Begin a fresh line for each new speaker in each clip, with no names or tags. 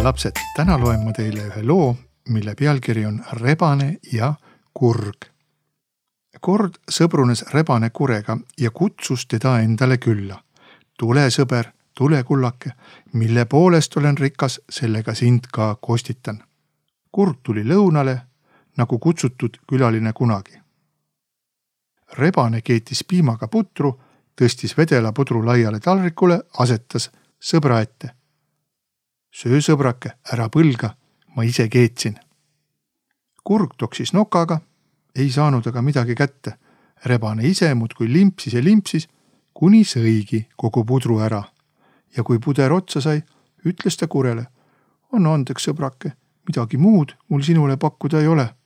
lapsed, täna loen ma teile ühe loo, mille pealkiri on Rebane ja kurg. Kord sõbrunes Rebane kurega ja kutsus teda endale külla. Tule, sõber, tule, kullake, mille poolest olen rikas, sellega sind ka kostitan. Kurg tuli lõunale, nagu kutsutud külaline kunagi. Rebane keetis piimaga putru, tõstis vedela pudru laiale taldrikule, asetas sõbra ette. Söö, sõbrake, ära põlga, ma ise keetsin. Kurg toksis nokaga, ei saanud aga midagi kätte. Rebane ise muudkui limpsis ja limpsis, kuni sõigi kogu pudru ära. Ja kui puder otsa sai, ütles ta kurele, anna andeks, sõbrake, midagi muud mul sinule pakkuda ei ole.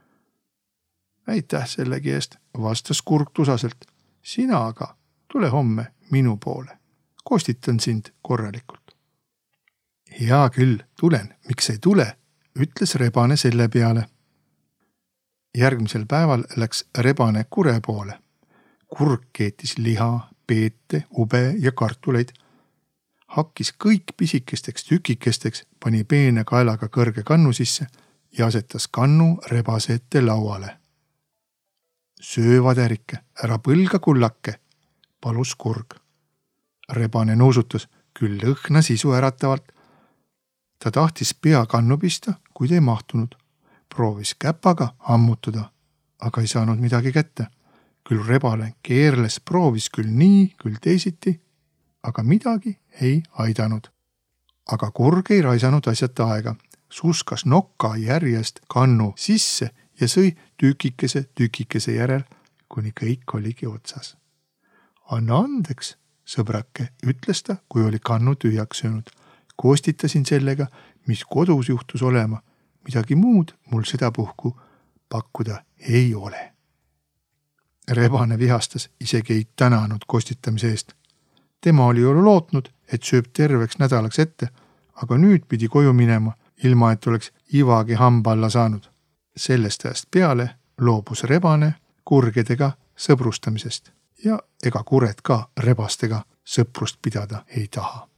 Aitäh sellegi eest, vastas kurg tusaselt. Sina aga tule homme minu poole. Kostitan sind korralikult. Hea küll, tulen, miks ei tule, ütles Rebane selle peale. Järgmisel päeval läks Rebane kure poole. Kurg keetis liha, peete, ube ja kartuleid. Hakkis kõik pisikesteks tükikesteks, pani peene kaelaga kõrge kannu sisse ja asetas kannu rebase ette lauale. Söö, vaderike, ära põlga, kullake, palus kurg. Rebane nuusutas, küll õhna sisu äratavalt. Ta tahtis pea kannu pista, kuid ei mahtunud. Proovis käpaga ammutada, aga ei saanud midagi kätte. Küll Rebane keerles, proovis küll nii, küll teisiti, aga midagi ei aidanud. Aga kurg ei raisanud asjata aega. Suskas nokka järjest kannu sisse ja sõi tükikese järel, kuni kõik oligi otsas. Anna andeks, sõbrake, ütles ta, kui oli kannu tühjaks söönud. Koostitasin sellega, mis kodus juhtus olema. Midagi muud mul sedapuhku pakkuda ei ole. Rebane vihastas, isegi ei tänanud kostitamise eest. Tema oli ju lootnud, et sööb terveks nädalaks ette, aga nüüd pidi koju minema, ilma et oleks ivagi hamba alla saanud. Sellest ajast peale loobus Rebane kurgedega sõbrustamisest ja ega kured ka rebastega sõprust pidada ei taha.